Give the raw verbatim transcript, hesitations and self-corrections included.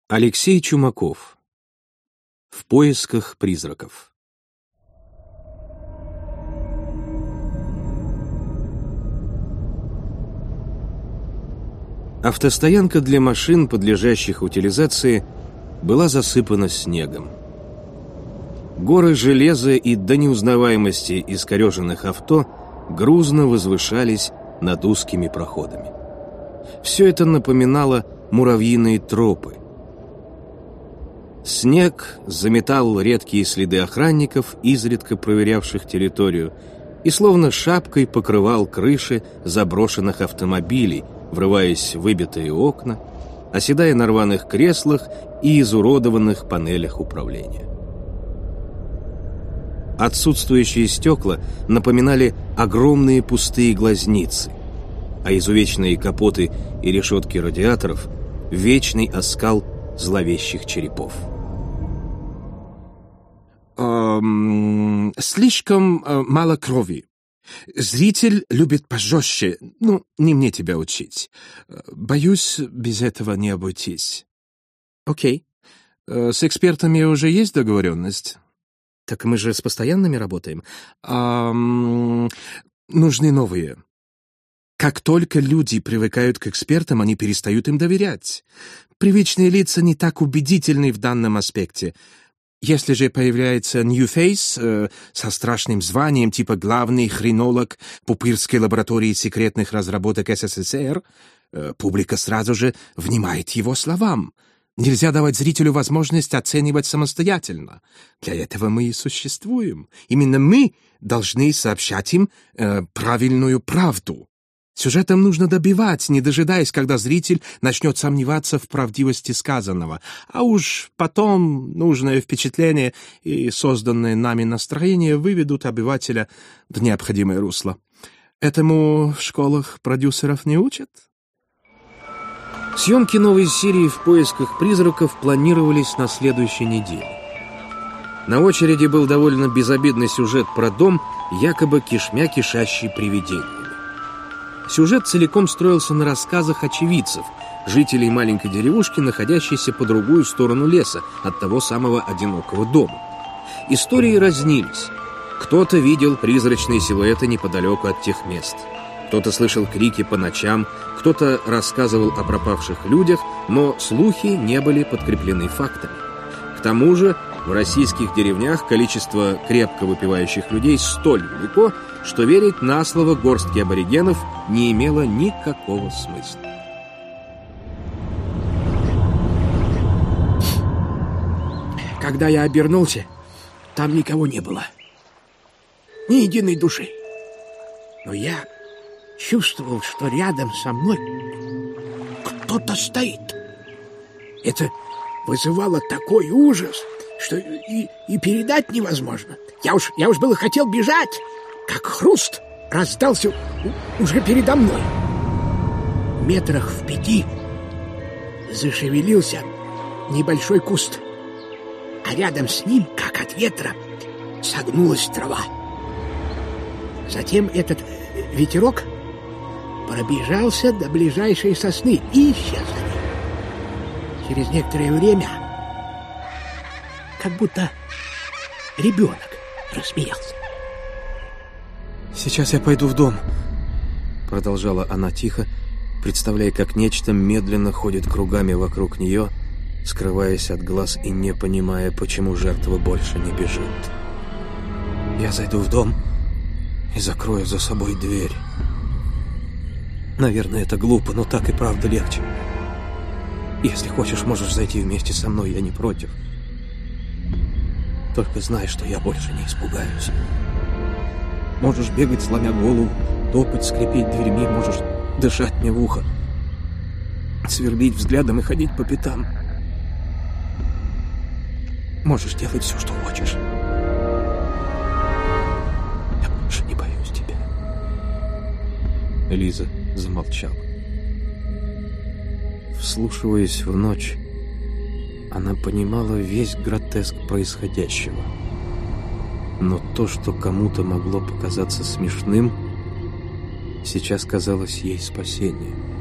Алексей Чумаков. В поисках призраков. Автостоянка для машин, подлежащих утилизации, была засыпана снегом. Горы железа и до неузнаваемости искореженных авто грузно возвышались над узкими проходами. Все это напоминало муравьиные тропы. Снег заметал редкие следы охранников, изредка проверявших территорию, и словно шапкой покрывал крыши заброшенных автомобилей, врываясь в выбитые окна, оседая на рваных креслах и изуродованных панелях управления. Отсутствующие стекла напоминали огромные пустые глазницы, а изувеченные капоты и решетки радиаторов — вечный оскал зловещих черепов. Эм, слишком э, мало крови. Зритель любит пожестче. Ну, не мне тебя учить. Боюсь, без этого не обойтись. Окей. Э, с экспертами уже есть договоренность? Так мы же с постоянными работаем. Эм, нужны новые. Как только люди привыкают к экспертам, они перестают им доверять. Привычные лица не так убедительны в данном аспекте. Если же появляется new face э, со страшным званием, типа главный хронолог Пупырской лаборатории секретных разработок СССР, э, публика сразу же внимает его словам. Нельзя давать зрителю возможность оценивать самостоятельно. Для этого мы и существуем. Именно мы должны сообщать им э, правильную правду. Сюжетом нужно добивать, не дожидаясь, когда зритель начнет сомневаться в правдивости сказанного. А уж потом нужное впечатление и созданное нами настроение выведут обывателя в необходимое русло. Этому в школах продюсеров не учат? Съемки новой серии «В поисках призраков» планировались на следующей неделе. На очереди был довольно безобидный сюжет про дом, якобы кишмя кишащий привидениями. Сюжет целиком строился на рассказах очевидцев, жителей маленькой деревушки, находящейся по другую сторону леса от того самого одинокого дома. Истории разнились. Кто-то видел призрачные силуэты неподалеку от тех мест. Кто-то слышал крики по ночам, кто-то рассказывал о пропавших людях, но слухи не были подкреплены фактами. К тому же в российских деревнях количество крепко выпивающих людей столь велико, что верить на слово горстки аборигенов не имело никакого смысла. Когда я обернулся, там никого не было. Ни единой души. Но я чувствовал, что рядом со мной кто-то стоит. Это вызывало такой ужас, что и, и передать невозможно. Я уж, я уж было хотел бежать, как хруст раздался уже передо мной. В метрах в пяти зашевелился небольшой куст, а рядом с ним, как от ветра, согнулась трава. Затем этот ветерок пробежался до ближайшей сосны и исчез. Через некоторое время как будто ребенок рассмеялся. «Сейчас я пойду в дом», — продолжала она тихо, представляя, как нечто медленно ходит кругами вокруг нее, скрываясь от глаз и не понимая, почему жертва больше не бежит. «Я зайду в дом и закрою за собой дверь. Наверное, это глупо, но так и правда легче. Если хочешь, можешь зайти вместе со мной, я не против. Только знай, что я больше не испугаюсь. Можешь бегать, сломя голову, топать, скрипеть дверьми, можешь дышать мне в ухо, сверлить взглядом и ходить по пятам. Можешь делать все, что хочешь. Я больше не боюсь тебя». Лиза замолчала. Вслушиваясь в ночь, она понимала весь гротеск происходящего. Но то, что кому-то могло показаться смешным, сейчас казалось ей спасением.